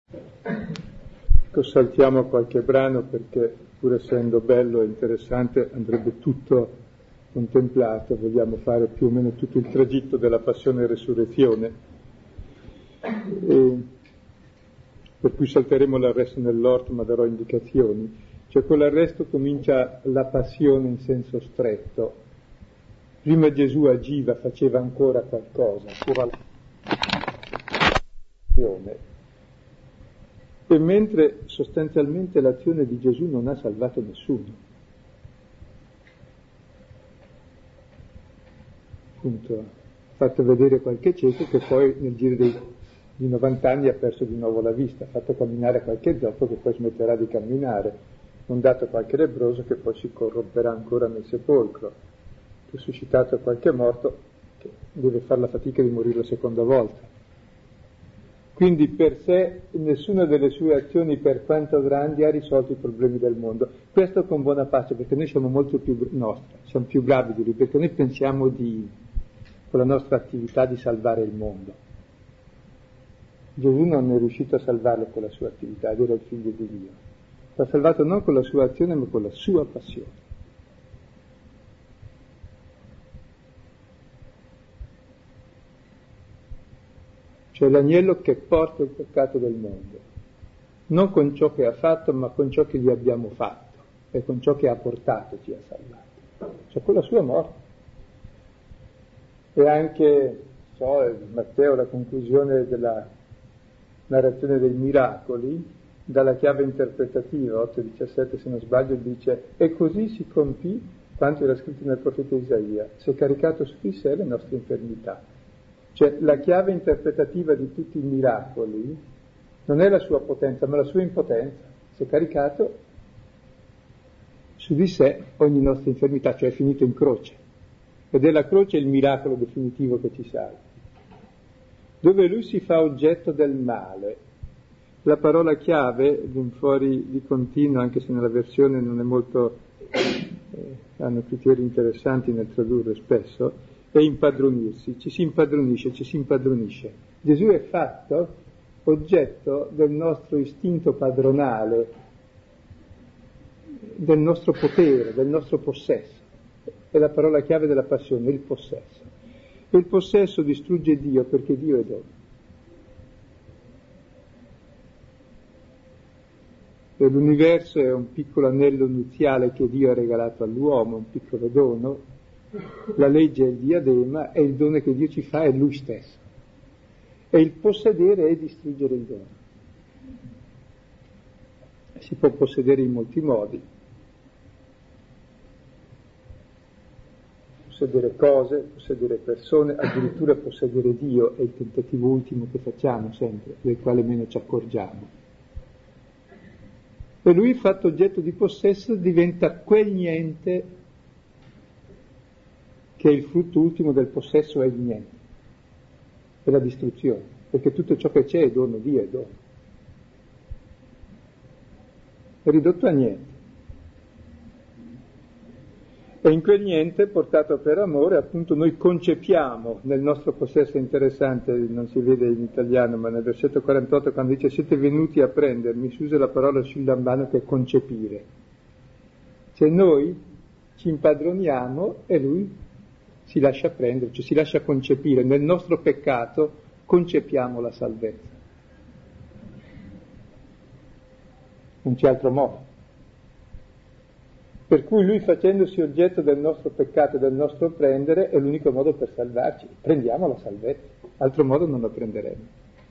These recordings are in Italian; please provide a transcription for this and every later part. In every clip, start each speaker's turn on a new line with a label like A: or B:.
A: Saltiamo qualche brano perché, pur essendo bello e interessante, andrebbe tutto contemplato. Vogliamo fare più o meno tutto il tragitto della passione e resurrezione, per cui salteremo l'arresto nell'orto, ma darò indicazioni. Cioè, con l'arresto comincia la passione in senso stretto. Prima Gesù agiva, faceva ancora qualcosa, e mentre sostanzialmente l'azione di Gesù non ha salvato nessuno. Appunto, ha fatto vedere qualche cieco che poi nel giro di 90 anni ha perso di nuovo la vista, ha fatto camminare qualche zoppo che poi smetterà di camminare, non dato qualche lebbroso che poi si corromperà ancora nel sepolcro, suscitato qualche morto che deve fare la fatica di morire la seconda volta. Quindi per sé nessuna delle sue azioni, per quanto grandi, ha risolto i problemi del mondo. Questo con buona pace, perché noi siamo molto più siamo più bravi di lui, perché noi pensiamo con la nostra attività di salvare il mondo. Gesù non è riuscito a salvarlo con la sua attività, ed era il figlio di Dio. L'ha salvato non con la sua azione, ma con la sua passione. Cioè l'agnello che porta il peccato del mondo, non con ciò che ha fatto, ma con ciò che gli abbiamo fatto, e con ciò che ha portato ci ha salvato, cioè con la sua morte. E anche, Matteo, la conclusione della narrazione dei miracoli, dalla chiave interpretativa, 8:17 se non sbaglio, dice: e così si compì quanto era scritto nel profeta Isaia, si è caricato su di sé le nostre infermità. Cioè la chiave interpretativa di tutti i miracoli non è la sua potenza, ma la sua impotenza. Si è caricato su di sé ogni nostra infermità, cioè è finito in croce. Ed è la croce il miracolo definitivo che ci salva. Dove lui si fa oggetto del male. La parola chiave, fuori di continuo, anche se nella versione non è molto, hanno criteri interessanti nel tradurre spesso, è impadronirsi, ci si impadronisce, ci si impadronisce. Gesù è fatto oggetto del nostro istinto padronale, del nostro potere, del nostro possesso. È la parola chiave della passione, il possesso. E il possesso distrugge Dio perché Dio è dono. E l'universo è un piccolo anello nuziale che Dio ha regalato all'uomo, un piccolo dono. La legge è il diadema e il dono che Dio ci fa è Lui stesso. E il possedere è distruggere il dono. Si può possedere in molti modi. Possedere cose, possedere persone, addirittura possedere Dio è il tentativo ultimo che facciamo sempre, del quale meno ci accorgiamo. E lui, fatto oggetto di possesso, diventa quel niente che è il frutto ultimo del possesso, è il niente, è la distruzione, perché tutto ciò che c'è è dono, Dio è dono. È ridotto a niente. E in quel niente, portato per amore, appunto noi concepiamo nel nostro possesso. Interessante, non si vede in italiano, ma nel versetto 48 quando dice siete venuti a prendermi, si usa la parola shullambano che è concepire. Cioè noi ci impadroniamo e lui si lascia prendere, cioè si lascia concepire. Nel nostro peccato concepiamo la salvezza. Non c'è altro modo. Per cui lui, facendosi oggetto del nostro peccato e del nostro prendere, è l'unico modo per salvarci. Prendiamo la salvezza, altro modo non la prenderemo.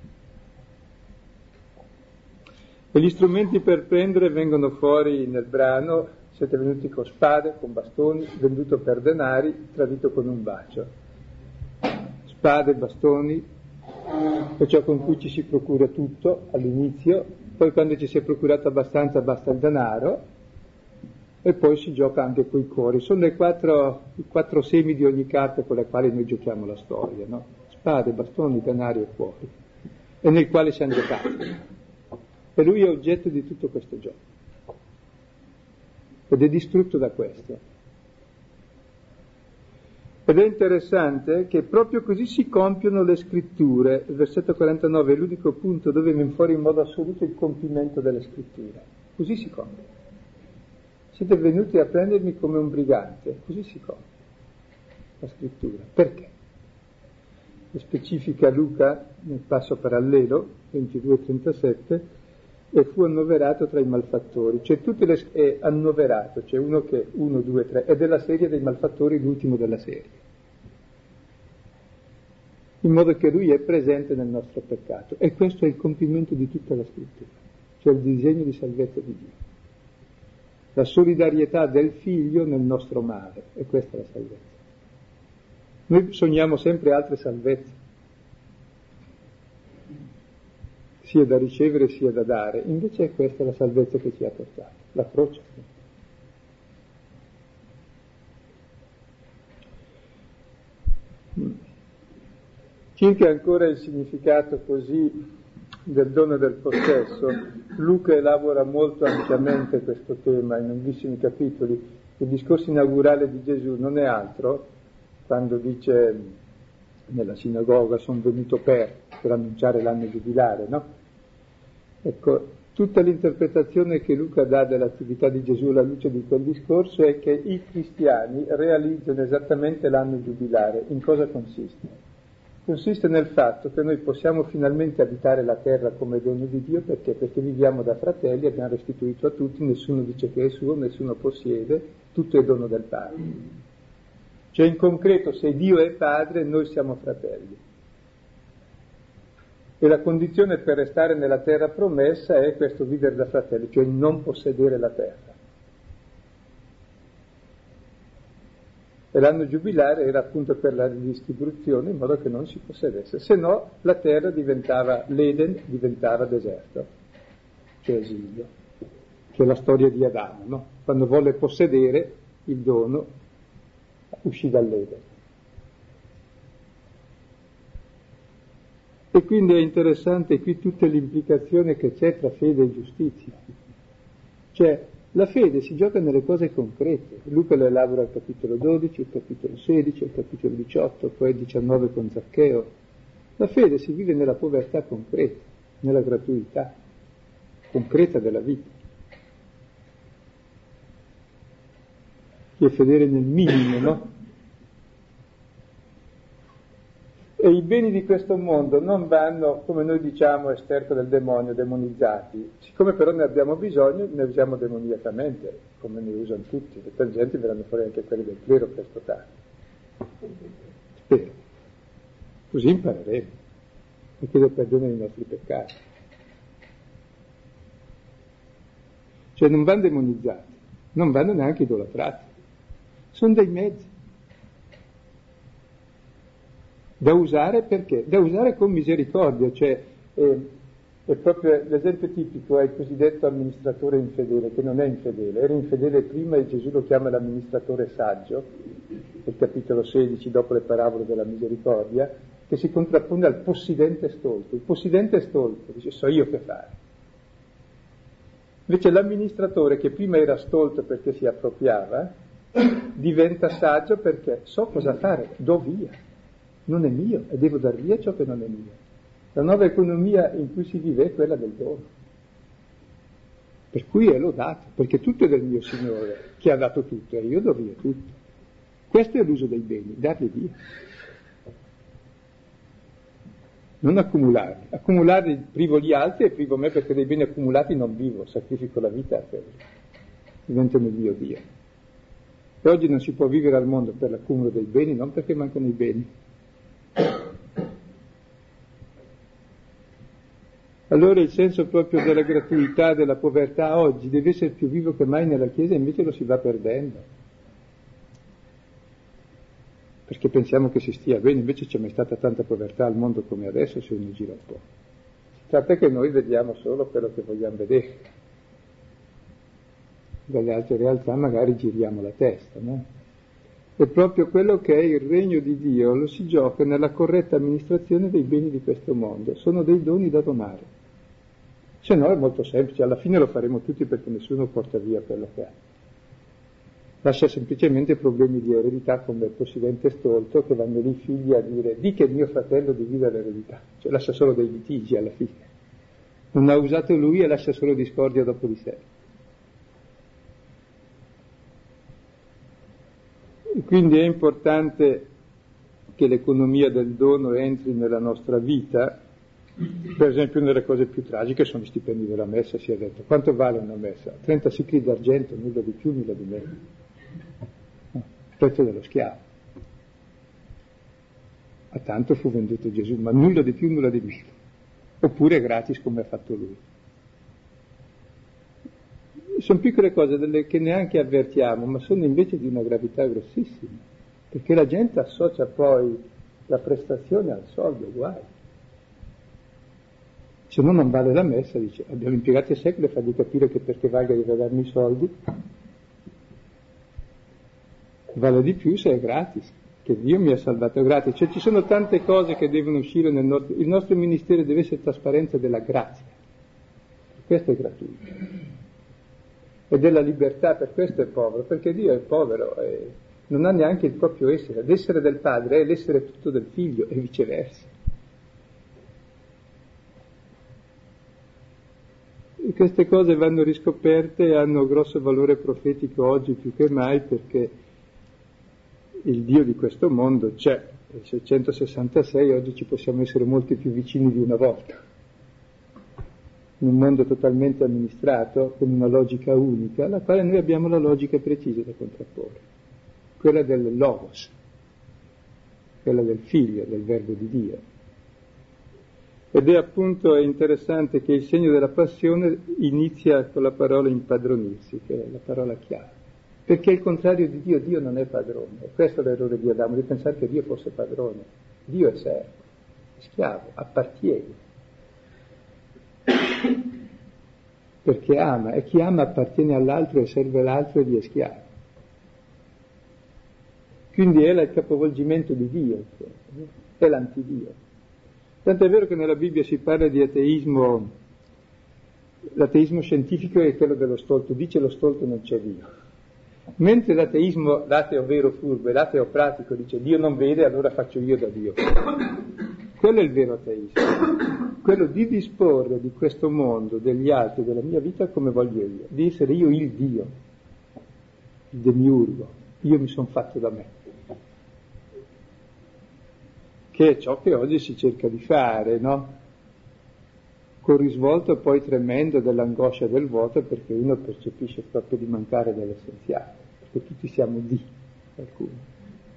A: E gli strumenti per prendere vengono fuori nel brano: siete venuti con spade, con bastoni, venduto per denari, tradito con un bacio. Spade, bastoni, è ciò con cui ci si procura tutto all'inizio, poi quando ci si è procurato abbastanza basta il denaro, e poi si gioca anche coi cuori. Sono i quattro semi di ogni carta con le quali noi giochiamo la storia, no? Spade, bastoni, denari e cuori, e nel quale siamo giocati. E lui è oggetto di tutto questo gioco. Ed è distrutto da questo. Ed è interessante che proprio così si compiono le scritture. Il versetto 49 è l'unico punto dove viene fuori in modo assoluto il compimento delle scritture. Così si compie. Siete venuti a prendermi come un brigante, così si compie la scrittura. Perché? Lo specifica Luca nel passo parallelo, 22-37, e fu annoverato tra i malfattori. Cioè è annoverato, c'è uno che 1, 2, 3, è della serie dei malfattori l'ultimo della serie. In modo che lui è presente nel nostro peccato. E questo è il compimento di tutta la scrittura, cioè il disegno di salvezza di Dio. La solidarietà del figlio nel nostro male, e questa è la salvezza. Noi sogniamo sempre altre salvezze, sia da ricevere sia da dare, invece è questa la salvezza che ci ha portato, la croce. Circa ancora il significato così del dono del possesso, Luca elabora molto ampiamente questo tema in lunghissimi capitoli. Il discorso inaugurale di Gesù non è altro, quando dice nella sinagoga sono venuto per annunciare l'anno giubilare, no? Ecco, tutta l'interpretazione che Luca dà dell'attività di Gesù alla luce di quel discorso è che i cristiani realizzano esattamente l'anno giubilare. In cosa consiste? Consiste nel fatto che noi possiamo finalmente abitare la terra come dono di Dio, perché? Perché viviamo da fratelli, abbiamo restituito a tutti, nessuno dice che è suo, nessuno possiede, tutto è dono del Padre. Cioè in concreto, se Dio è Padre, noi siamo fratelli. E la condizione per restare nella terra promessa è questo vivere da fratelli, cioè non possedere la terra. E l'anno giubilare era appunto per la ridistribuzione in modo che non si possedesse, se no la terra diventava, l'Eden diventava deserto, cioè esilio, che è la storia di Adamo, no? Quando volle possedere il dono uscì dall'Eden. E quindi è interessante qui tutta l'implicazione che c'è tra fede e giustizia. Cioè, la fede si gioca nelle cose concrete. Luca lo elabora al capitolo 12, al capitolo 16, al capitolo 18, poi 19 con Zaccheo. La fede si vive nella povertà concreta, nella gratuità concreta della vita. Chi è fedele nel minimo, no? E i beni di questo mondo non vanno, come noi diciamo, esterco del demonio, demonizzati. Siccome però ne abbiamo bisogno, ne usiamo demoniacamente, come ne usano tutti. Le tangenti verranno fuori anche quelli del clero presto tardi. Spero. Così impareremo. E chiedo perdono dei nostri peccati. Cioè non vanno demonizzati, non vanno neanche idolatrati. Sono dei mezzi. Da usare perché? Da usare con misericordia, cioè è proprio l'esempio tipico è il cosiddetto amministratore infedele, che non è infedele, era infedele prima e Gesù lo chiama l'amministratore saggio, nel capitolo 16 dopo le parabole della misericordia, che si contrappone al possidente stolto. Il possidente è stolto, dice so io che fare. Invece l'amministratore che prima era stolto perché si appropriava, diventa saggio perché so cosa fare, do via. Non è mio e devo dar via ciò che non è mio. La nuova economia in cui si vive è quella del dono. Per cui è lodato, perché tutto è del mio Signore, che ha dato tutto, e io do via tutto. Questo è l'uso dei beni, darli via. Non accumularli. Accumularli privo gli altri e privo me perché dei beni accumulati non vivo, sacrifico la vita a quelli. Diventano il mio Dio. E oggi non si può vivere al mondo per l'accumulo dei beni, non perché mancano i beni. Allora il senso proprio della gratuità, della povertà oggi deve essere più vivo che mai nella Chiesa, invece lo si va perdendo. Perché pensiamo che si stia bene, invece c'è mai stata tanta povertà al mondo come adesso se uno gira un po'. Si tratta che noi vediamo solo quello che vogliamo vedere. Dalle altre realtà magari giriamo la testa, no? E proprio quello che è il regno di Dio lo si gioca nella corretta amministrazione dei beni di questo mondo. Sono dei doni da donare. Se no è molto semplice, alla fine lo faremo tutti perché nessuno porta via quello che ha. lascia semplicemente problemi di eredità come il possidente stolto, che vanno lì i figli a dire di che mio fratello divide l'eredità, cioè lascia solo dei litigi alla fine, non ha usato lui e lascia solo discordia dopo di sé. E quindi è importante che l'economia del dono entri nella nostra vita. Per esempio, una delle cose più tragiche sono gli stipendi della messa. Si è detto: quanto vale una messa? 30 sicli d'argento, nulla di più, nulla di meno. Il prezzo dello schiavo. A tanto fu venduto Gesù, ma nulla di più, nulla di meno. Oppure gratis, come ha fatto lui. Sono piccole cose che neanche avvertiamo, ma sono invece di una gravità grossissima, perché la gente associa poi la prestazione al soldo, guai. Se no non vale la messa, dice, abbiamo impiegato secoli a fargli capire che perché valga deve darmi i soldi, vale di più se è gratis, che Dio mi ha salvato gratis. Cioè ci sono tante cose che devono uscire il nostro ministero deve essere trasparenza della grazia, questo è gratuito, e della libertà, per questo è povero, perché Dio è povero e non ha neanche il proprio essere. L'essere del padre è l'essere tutto del figlio e viceversa. E queste cose vanno riscoperte e hanno grosso valore profetico oggi più che mai, perché il Dio di questo mondo c'è. Nel 666 oggi ci possiamo essere molti più vicini di una volta. In un mondo totalmente amministrato, con una logica unica, alla quale noi abbiamo la logica precisa da contrapporre, quella del Logos, quella del Figlio, del Verbo di Dio. Ed è appunto interessante che il segno della passione inizia con la parola impadronirsi, che è la parola chiave, perché il contrario di Dio, Dio non è padrone, e questo è l'errore di Adamo, di pensare che Dio fosse padrone. Dio è servo, è schiavo, appartiene. Perché ama, e chi ama appartiene all'altro e serve l'altro e gli è schiavo. Quindi è il capovolgimento di Dio, è l'antidio. Tanto è vero che nella Bibbia si parla di ateismo, l'ateismo scientifico è quello dello stolto, dice lo stolto non c'è Dio. Mentre l'ateismo, l'ateo vero furbo e l'ateo pratico dice Dio non vede, allora faccio io da Dio. Quello è il vero ateismo, quello di disporre di questo mondo, degli altri, della mia vita come voglio io, di essere io il Dio, il demiurgo, io mi sono fatto da me, che è ciò che oggi si cerca di fare, no? Con risvolto poi tremendo dell'angoscia del vuoto, perché uno percepisce proprio di mancare dell'essenziale, perché tutti siamo di qualcuno.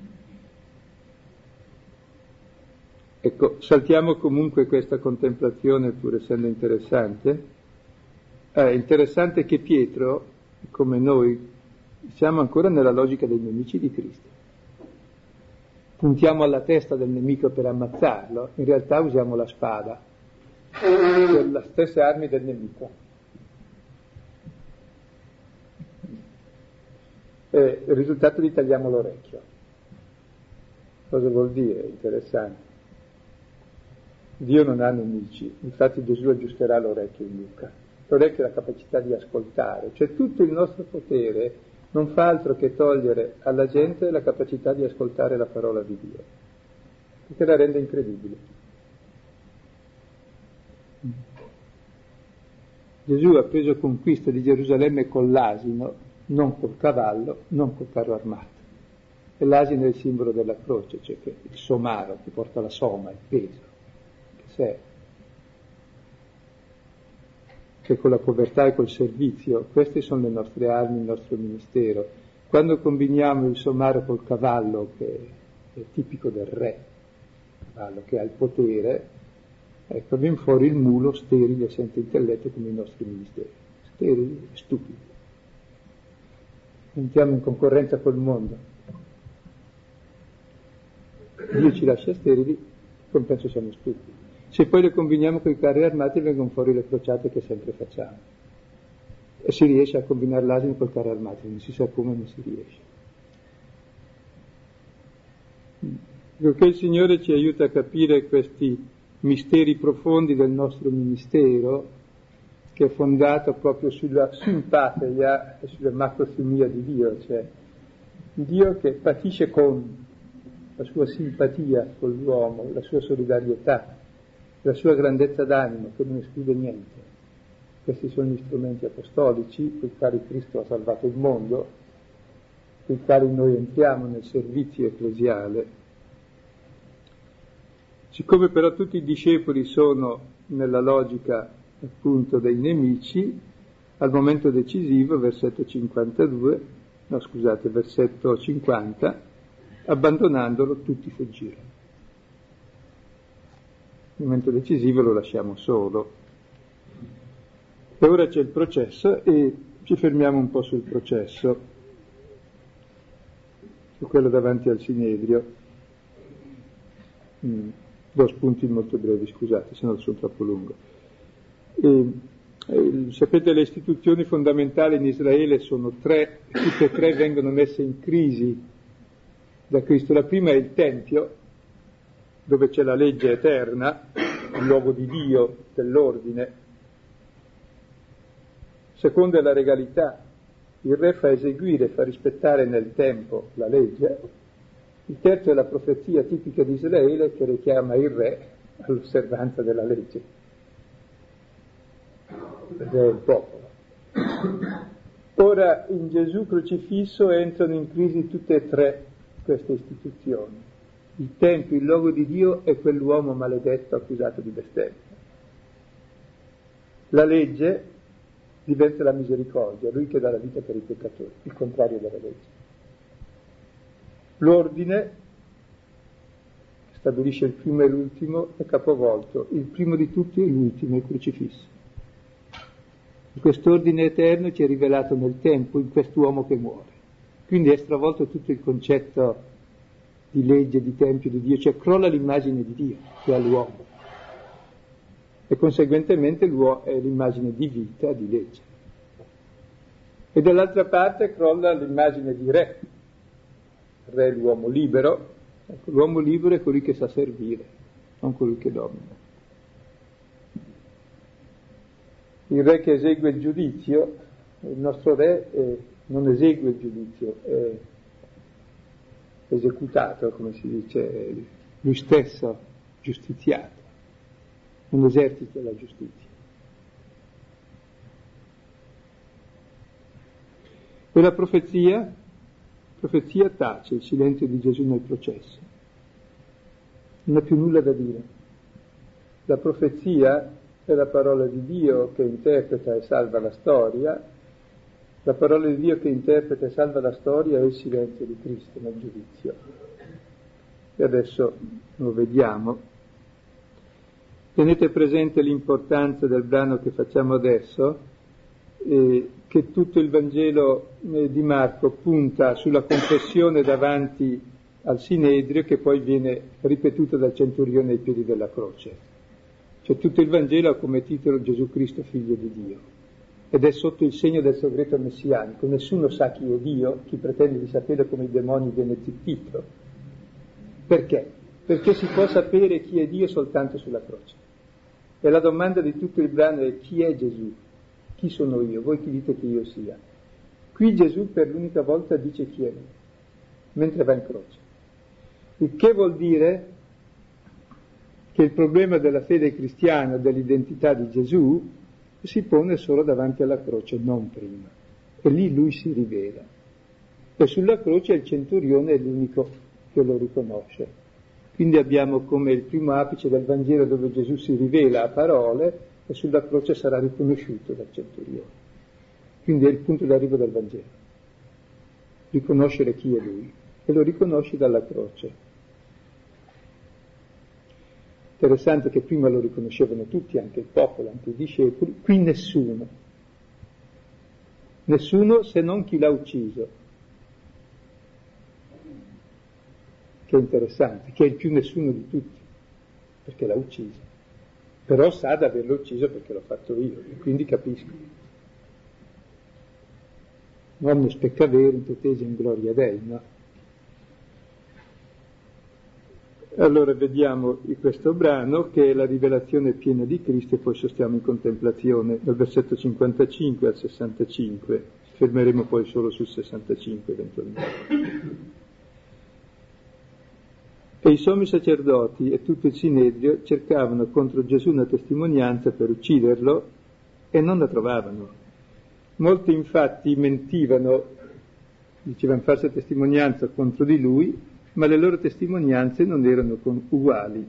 A: Ecco, saltiamo comunque questa contemplazione, pur essendo interessante. È interessante che Pietro, come noi, siamo ancora nella logica dei nemici di Cristo. Puntiamo alla testa del nemico per ammazzarlo, in realtà usiamo la spada, per le stesse armi del nemico. E il risultato gli tagliamo l'orecchio. Cosa vuol dire? Interessante. Dio non ha nemici, infatti Gesù aggiusterà l'orecchio in Luca. L'orecchio è la capacità di ascoltare, cioè tutto il nostro potere non fa altro che togliere alla gente la capacità di ascoltare la parola di Dio, perché la rende incredibile. Gesù ha preso conquista di Gerusalemme con l'asino, non col cavallo, non col carro armato. E l'asino è il simbolo della croce, cioè che il somaro che porta la soma, il peso. Che con la povertà e col servizio, queste sono le nostre armi, il nostro ministero. Quando combiniamo il somaro col cavallo, che è tipico del re, il cavallo che ha il potere, ecco, viene fuori il mulo sterile, senza intelletto, come i nostri ministeri, sterili e stupidi. Entriamo in concorrenza col mondo. Dio ci lascia sterili, come penso siamo stupidi. Se poi le combiniamo con i carri armati vengono fuori le crociate che sempre facciamo. E si riesce a combinare l'asino col carro armato, non si sa come, ma si riesce. Perché il Signore ci aiuta a capire questi misteri profondi del nostro ministero, che è fondato proprio sulla simpatia e sulla macrosumia di Dio, cioè Dio che patisce con la sua simpatia con l'uomo, la sua solidarietà, la sua grandezza d'animo, che non esclude niente. Questi sono gli strumenti apostolici con i quali Cristo ha salvato il mondo, con i quali noi entriamo nel servizio ecclesiale. Siccome però tutti i discepoli sono nella logica appunto dei nemici, al momento decisivo, versetto 50, abbandonandolo tutti fuggirono. Al momento decisivo lo lasciamo solo. E ora c'è il processo e ci fermiamo un po' sul processo, su quello davanti al Sinedrio. 2 spunti molto brevi, scusate, se no sono troppo lungo. Sapete, le istituzioni fondamentali in Israele sono 3, tutte e 3 vengono messe in crisi da Cristo. La prima è il Tempio, dove c'è la legge eterna, il luogo di Dio, dell'ordine. Secondo è la regalità. Il re fa eseguire, fa rispettare nel tempo la legge. Il terzo è la profezia tipica di Israele che richiama il re all'osservanza della legge. Ed è il popolo. Ora in Gesù crocifisso entrano in crisi tutte e 3 queste istituzioni. Il Tempio, il luogo di Dio, è quell'uomo maledetto accusato di bestemmia. La legge diventa la misericordia, lui che dà la vita per i peccatori, il contrario della legge. L'ordine stabilisce il primo e l'ultimo, è capovolto, il primo di tutti e l'ultimo è crocifisso. Quest'ordine eterno ci è rivelato nel tempo, in quest'uomo che muore. Quindi è stravolto tutto il concetto di legge, di tempio, di Dio, cioè crolla l'immagine di Dio che ha l'uomo. E conseguentemente l'uomo è l'immagine di vita, di legge. E dall'altra parte crolla l'immagine di re. Il re è l'uomo libero. Ecco, l'uomo libero è colui che sa servire, non colui che domina. Il re che esegue il giudizio, il nostro re non esegue il giudizio, è esecutato, come si dice, lui stesso giustiziato, non esercita la giustizia. E la profezia tace il silenzio di Gesù nel processo, non ha più nulla da dire. La profezia è la parola di Dio che interpreta e salva la storia, la parola di Dio che interpreta e salva la storia è il silenzio di Cristo nel giudizio. E adesso lo vediamo. Tenete presente l'importanza del brano che facciamo adesso, che tutto il Vangelo di Marco punta sulla confessione davanti al Sinedrio che poi viene ripetuta dal centurione ai piedi della croce. Cioè tutto il Vangelo ha come titolo Gesù Cristo figlio di Dio ed è sotto il segno del segreto messianico. Nessuno sa chi è Dio, chi pretende di sapere come i demoni viene zittito. Perché? Perché si può sapere chi è Dio soltanto sulla croce. E la domanda di tutto il brano è: chi è Gesù? Chi sono io? Voi chi dite che io sia? Qui Gesù per l'unica volta dice chi è lui, mentre va in croce. Il che vuol dire che il problema della fede cristiana, dell'identità di Gesù, si pone solo davanti alla croce, non prima. E lì lui si rivela. E sulla croce il centurione è l'unico che lo riconosce. Quindi abbiamo come il primo apice del Vangelo dove Gesù si rivela a parole e sulla croce sarà riconosciuto dal centurione. Quindi è il punto d'arrivo del Vangelo. Riconoscere chi è lui. E lo riconosci dalla croce. Interessante che prima lo riconoscevano tutti, anche il popolo, anche i discepoli, qui nessuno se non chi l'ha ucciso, che è interessante, che è il più nessuno di tutti, perché l'ha ucciso, però sa di averlo ucciso perché l'ho fatto io, e quindi capisco. Non speccaverunt tesi in gloria Dei, no? Allora vediamo questo brano che è la rivelazione piena di Cristo e poi sostiamo in contemplazione dal versetto 55 al 65. fermeremo poi solo sul 65 eventualmente. E i sommi sacerdoti e tutto il Sinedrio cercavano contro Gesù una testimonianza per ucciderlo e non la trovavano. Molti infatti mentivano, dicevano falsa testimonianza contro di lui, ma le loro testimonianze non erano uguali.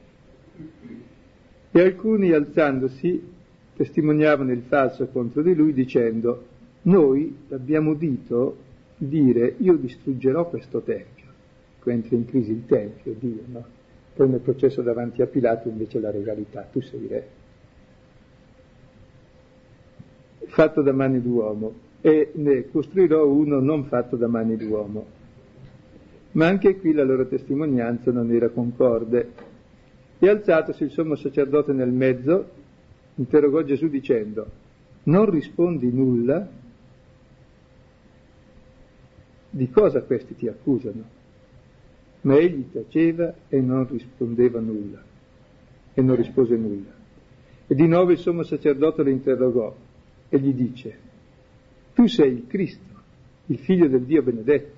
A: E alcuni, alzandosi, testimoniavano il falso contro di lui dicendo: noi l'abbiamo udito dire io distruggerò questo tempio. Entra in crisi il tempio, Dio, no? Poi nel processo davanti a Pilato invece la regalità, tu sei re. Fatto da mani d'uomo, e ne costruirò uno non fatto da mani d'uomo. Ma anche qui la loro testimonianza non era concorde. E alzatosi il sommo sacerdote nel mezzo, interrogò Gesù dicendo: non rispondi nulla? Di cosa questi ti accusano? Ma egli taceva e non rispondeva nulla, e non rispose nulla. E di nuovo il sommo sacerdote lo interrogò e gli dice: tu sei il Cristo, il figlio del Dio benedetto.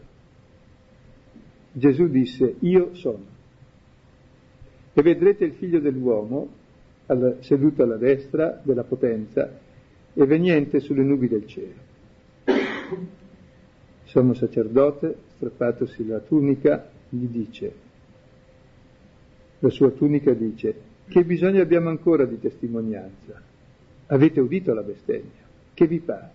A: Gesù disse: io sono. E vedrete il figlio dell'uomo seduto alla destra della potenza e veniente sulle nubi del cielo. Il sommo sacerdote, strappatosi la tunica, gli dice, la sua tunica dice: che bisogno abbiamo ancora di testimonianza? Avete udito la bestemmia, che vi pare?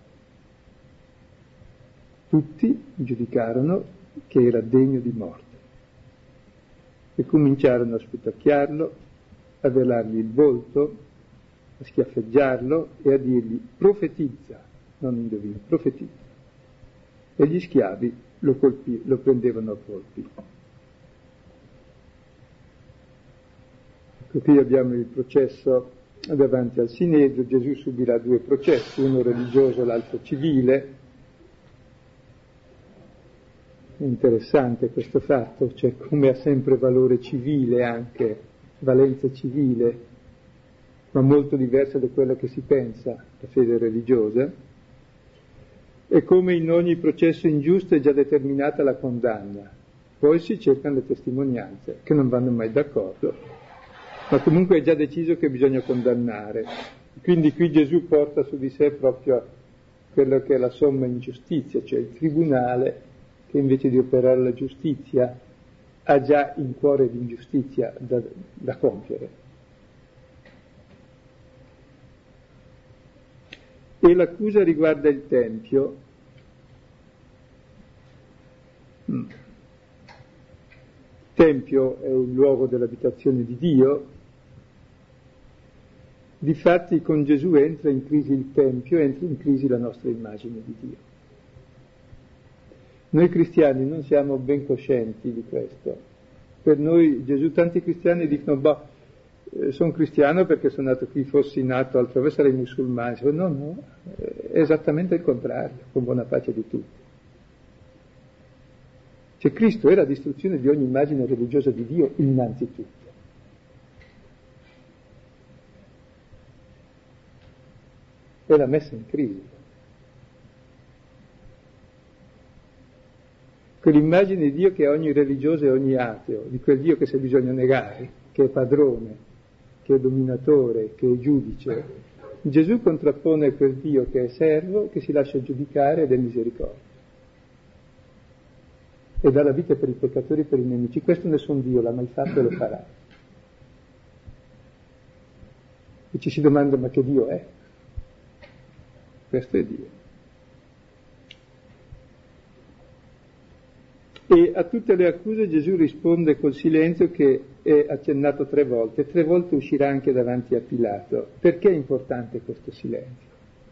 A: Tutti giudicarono che era degno di morte e cominciarono a sputacchiarlo, a velargli il volto, a schiaffeggiarlo e a dirgli: profetizza, non indovina, profetizza. E gli schiavi lo prendevano a colpi. Qui abbiamo il processo davanti al Sinedrio. Gesù subirà due processi, uno religioso e l'altro civile. È interessante questo fatto, cioè come ha sempre valore civile, anche valenza civile, ma molto diversa da quella che si pensa, la fede religiosa, e come in ogni processo ingiusto è già determinata la condanna. Poi si cercano le testimonianze, che non vanno mai d'accordo, ma comunque è già deciso che bisogna condannare. Quindi qui Gesù porta su di sé proprio quello che è la somma ingiustizia, cioè il tribunale che invece di operare la giustizia ha già in cuore l'ingiustizia da compiere. E l'accusa riguarda il Tempio. Il Tempio è un luogo dell'abitazione di Dio. Difatti con Gesù entra in crisi il Tempio, entra in crisi la nostra immagine di Dio. Noi cristiani non siamo ben coscienti di questo. Per noi Gesù, tanti cristiani dicono: sono cristiano perché sono nato qui, fossi nato altrove sarei musulmano. No, è esattamente il contrario, con buona pace di tutti. Cioè Cristo è la distruzione di ogni immagine religiosa di Dio innanzitutto. È la messa in crisi. Quell'immagine di Dio che è ogni religioso e ogni ateo, di quel Dio che se bisogna negare, che è padrone, che è dominatore, che è giudice. Gesù contrappone quel Dio che è servo, che si lascia giudicare ed è misericordia. E dà la vita per i peccatori e per i nemici. Questo nessun Dio l'ha mai fatto e lo farà. E ci si domanda: ma che Dio è? Questo è Dio. E a tutte le accuse Gesù risponde col silenzio che è accennato 3 volte. 3 volte uscirà anche davanti a Pilato. Perché è importante questo silenzio?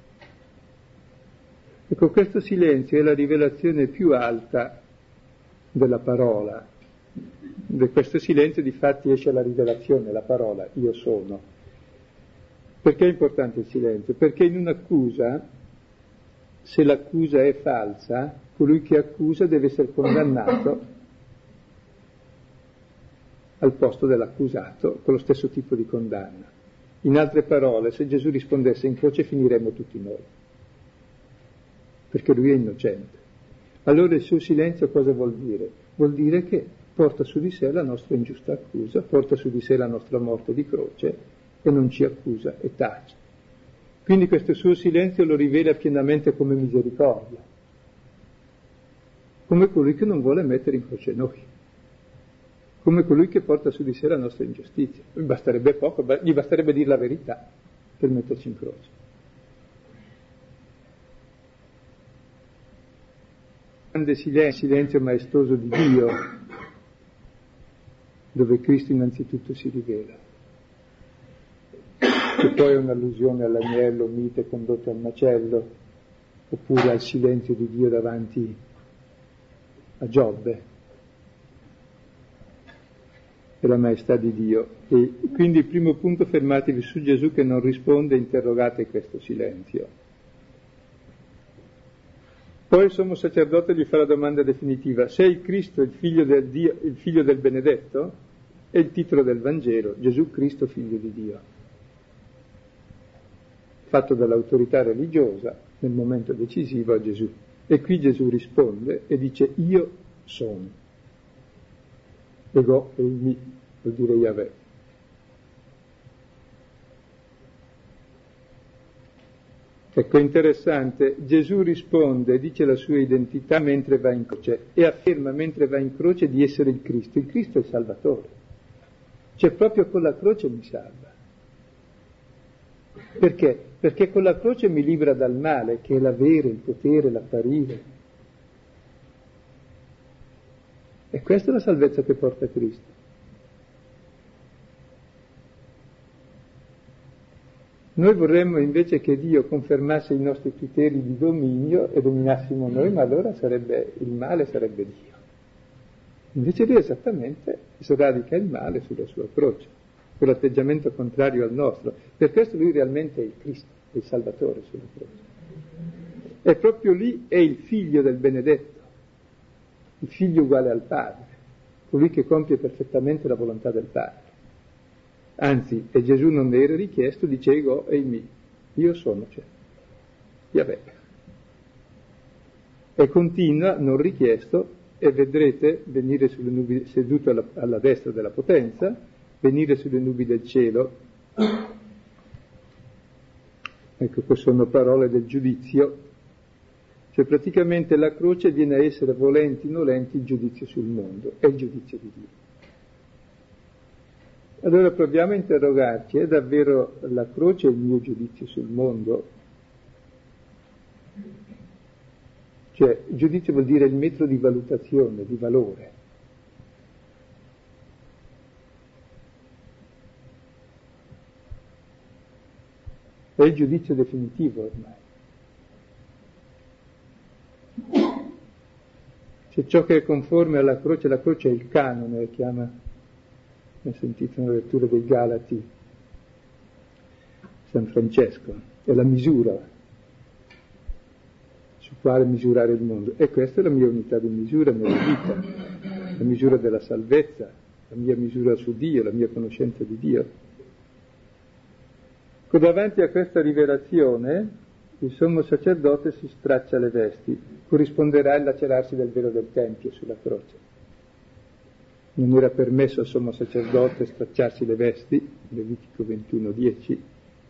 A: Ecco, questo silenzio è la rivelazione più alta della parola. Da questo silenzio difatti esce la rivelazione, la parola, io sono. Perché è importante il silenzio? Perché in un'accusa, se l'accusa è falsa, colui che accusa deve essere condannato al posto dell'accusato con lo stesso tipo di condanna. In altre parole, se Gesù rispondesse in croce finiremmo tutti noi. perché lui è innocente. Allora il suo silenzio cosa vuol dire? Vuol dire che porta su di sé la nostra ingiusta accusa, porta su di sé la nostra morte di croce e non ci accusa e tace. Quindi questo suo silenzio lo rivela pienamente come misericordia, come colui che non vuole mettere in croce noi, come colui che porta su di sé la nostra ingiustizia. Gli basterebbe poco, gli basterebbe dire la verità per metterci in croce. Grande silenzio maestoso di Dio, dove Cristo innanzitutto si rivela, che poi è un'allusione all'agnello mite condotto al macello, oppure al silenzio di Dio davanti a Giobbe, e la maestà di Dio. E quindi il primo punto, fermatevi su Gesù che non risponde, interrogate questo silenzio. Poi il sommo sacerdote gli fa la domanda definitiva: sei il Cristo, il figlio del Dio, il figlio del benedetto? È il titolo del Vangelo, Gesù Cristo, figlio di Dio, fatto dall'autorità religiosa nel momento decisivo a Gesù. E qui Gesù risponde e dice: io sono. Ego e mi, vuol dire Yahweh. Ecco, interessante, Gesù risponde, dice la sua identità mentre va in croce e afferma mentre va in croce di essere il Cristo. Il Cristo è il Salvatore, cioè proprio con la croce mi salva. Perché? Perché con la croce mi libera dal male, che è l'avere, il potere, l'apparire. E questa è la salvezza che porta Cristo. Noi vorremmo invece che Dio confermasse i nostri criteri di dominio e dominassimo noi, ma allora il male sarebbe Dio. Invece Dio esattamente sradica il male sulla sua croce, con l'atteggiamento contrario al nostro. Per questo lui realmente è il Cristo, è il Salvatore sulla croce. E proprio lì è il figlio del benedetto, il figlio uguale al Padre, colui che compie perfettamente la volontà del Padre. Anzi, e Gesù non ne era richiesto, dice ego e mi, io sono, cioè, Yahweh. E continua, non richiesto, e vedrete venire sulle nubi, seduto alla destra della potenza, venire sulle nubi del cielo. Ecco, queste sono parole del giudizio, cioè praticamente la croce viene a essere, volenti o nolenti, il giudizio sul mondo, è il giudizio di Dio. Allora proviamo a interrogarci, è davvero la croce il mio giudizio sul mondo? Cioè, il giudizio vuol dire il metro di valutazione, di valore. È il giudizio definitivo ormai. C'è ciò che è conforme alla croce, la croce è il canone, chiama. Ho sentito una lettura dei Galati, San Francesco, è la misura su quale misurare il mondo. E questa è la mia unità di misura nella vita, la misura della salvezza, la mia misura su Dio, la mia conoscenza di Dio. Davanti a questa rivelazione il sommo sacerdote si straccia le vesti, corrisponderà il lacerarsi del velo del Tempio sulla croce. Non era permesso al sommo sacerdote stracciarsi le vesti, Levitico 21:10,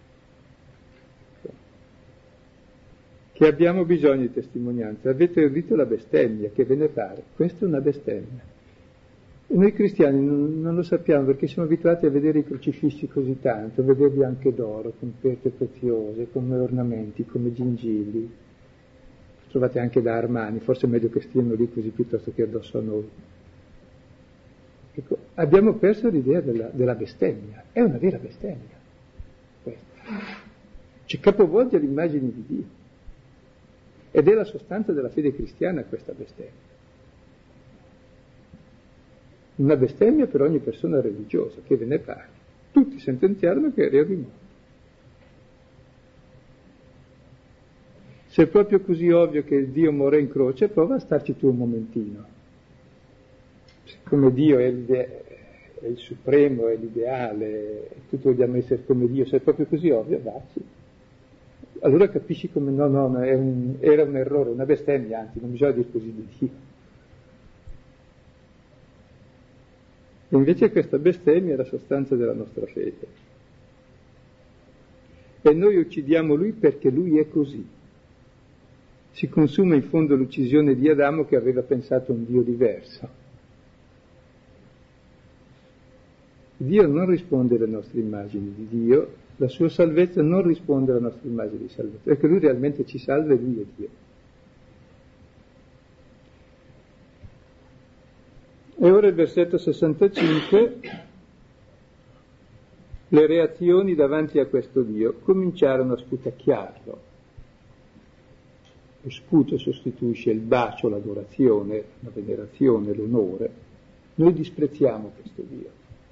A: che abbiamo bisogno di testimonianza. Avete udito la bestemmia, che ve ne pare? Questa è una bestemmia. E noi cristiani non lo sappiamo perché siamo abituati a vedere i crocifissi così tanto, a vederli anche d'oro, con pietre preziose, come ornamenti, come gingilli. Trovate anche da Armani, forse è meglio che stiano lì così piuttosto che addosso a noi. Ecco, abbiamo perso l'idea della bestemmia, è una vera bestemmia questa. Ci capovolge l'immagine di Dio ed è la sostanza della fede cristiana questa bestemmia. Una bestemmia per ogni persona religiosa, che ve ne pare. Tutti sentenziarono che era di morte. Se è proprio così ovvio che Dio morì in croce, prova a starci tu un momentino. Siccome Dio è il supremo, è l'ideale, tutti vogliamo essere come Dio, se è proprio così ovvio, vacci. allora capisci come no, era un errore, una bestemmia, anzi, non bisogna dire così di Dio. E invece questa bestemmia è la sostanza della nostra fede. E noi uccidiamo lui perché lui è così. Si consuma in fondo l'uccisione di Adamo che aveva pensato a un Dio diverso. Dio non risponde alle nostre immagini di Dio, la sua salvezza non risponde alla nostra immagine di salvezza, perché lui realmente ci salva e lui è Dio. E ora il versetto 65, le reazioni davanti a questo Dio cominciarono a sputacchiarlo. Lo sputo sostituisce il bacio, l'adorazione, la venerazione, l'onore. Noi disprezziamo questo Dio.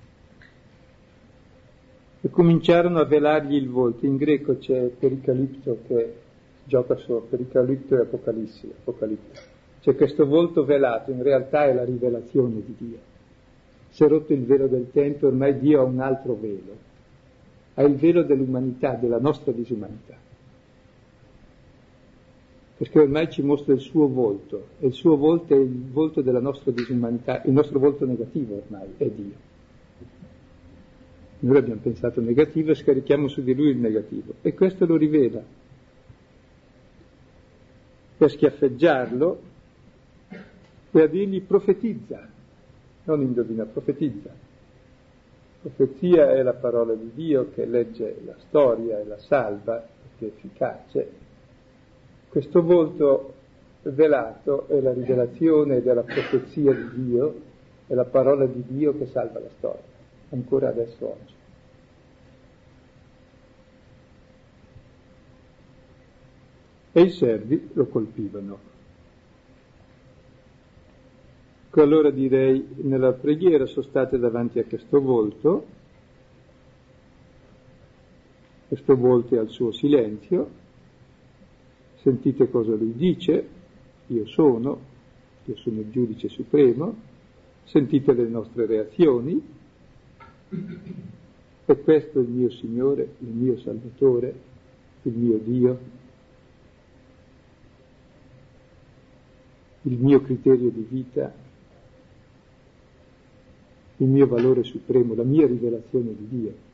A: E cominciarono a velargli il volto. In greco c'è pericalipto che gioca su pericalipto e apocalipto. C'è questo volto velato, in realtà è la rivelazione di Dio. Si è rotto il velo del Tempio, ormai Dio ha un altro velo. Ha il velo dell'umanità, della nostra disumanità. Perché ormai ci mostra il suo volto, e il suo volto è il volto della nostra disumanità, il nostro volto negativo ormai è Dio. Noi abbiamo pensato negativo e scarichiamo su di lui il negativo, e questo lo rivela. Per schiaffeggiarlo e a dirgli profetizza, non indovina, profetizza. Profezia è la parola di Dio che legge la storia e la salva, che è efficace. Questo volto velato è la rivelazione della profezia di Dio, è la parola di Dio che salva la storia, ancora adesso oggi. E i servi lo colpivano. Allora direi, nella preghiera sono state davanti a questo volto è al suo silenzio, sentite cosa lui dice, io sono il giudice supremo, sentite le nostre reazioni, e questo è il mio Signore, il mio Salvatore, il mio Dio, il mio criterio di vita, il mio valore supremo, la mia rivelazione di Dio.